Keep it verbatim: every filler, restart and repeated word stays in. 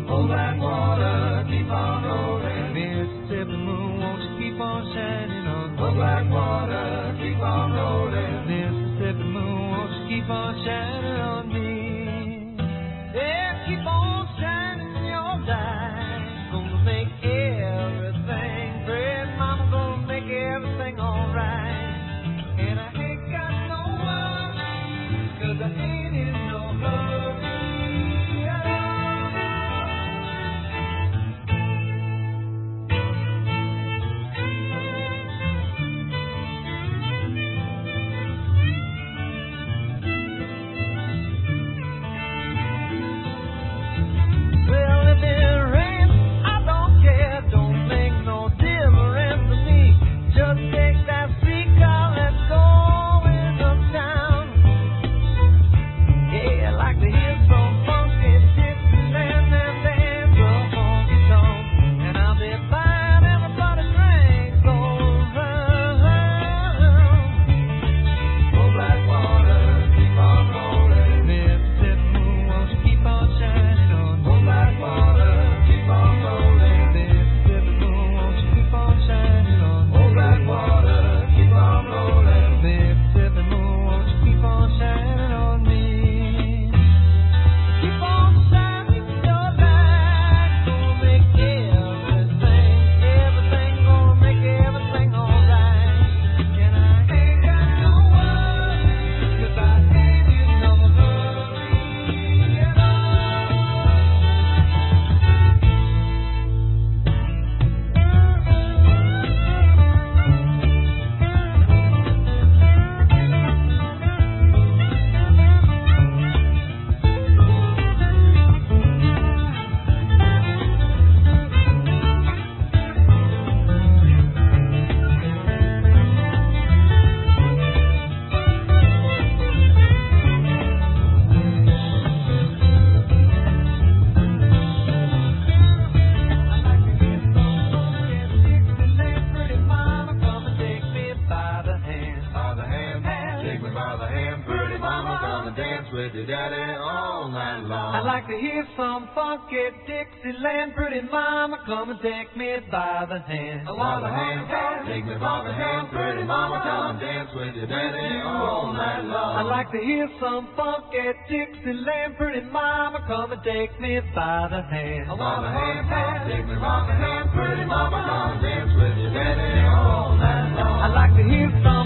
Oh, black water, keep on rolling. Mississippi moon, won't you keep on shining on me? Oh, black water, keep on rolling. Mississippi moon, won't you keep on shining on me? Yeah, keep on shining your light. Gonna make everything great. Mama gonna make everything alright. And I ain't got no worries, 'cause I ain't in no hurry. Well, if it rains, I don't care. Don't make no difference to me. Just take that streetcar, let's go into town. Yeah, I like to hear some funky Dixieland and dance a honky tonk. And I'll be buying everybody drinks all around. Oh, black water, keep on rolling. Mississippi moon, won't you keep on shining on me? Oh, black water, keep on rolling. Mississippi moon, won't you keep on shining on me? Oh, black water, keep on rolling. Mississippi moon, won't you keep on shining on me? Keep on shining your light. Gonna make everything, everything, gonna make everything alright. And I ain't got no worries, 'cause I ain't in no hurry at all. I like to hear some funky Dixieland, pretty mama, come and take me by the hand. By the hand, take me by the hand, pretty mama, come and dance with your daddy all night long. I like to hear some funky Dixieland, pretty mama, come and take me by the hand. By the hand, take me by the hand, pretty mama, come and dance with your daddy all night long. I like to hear some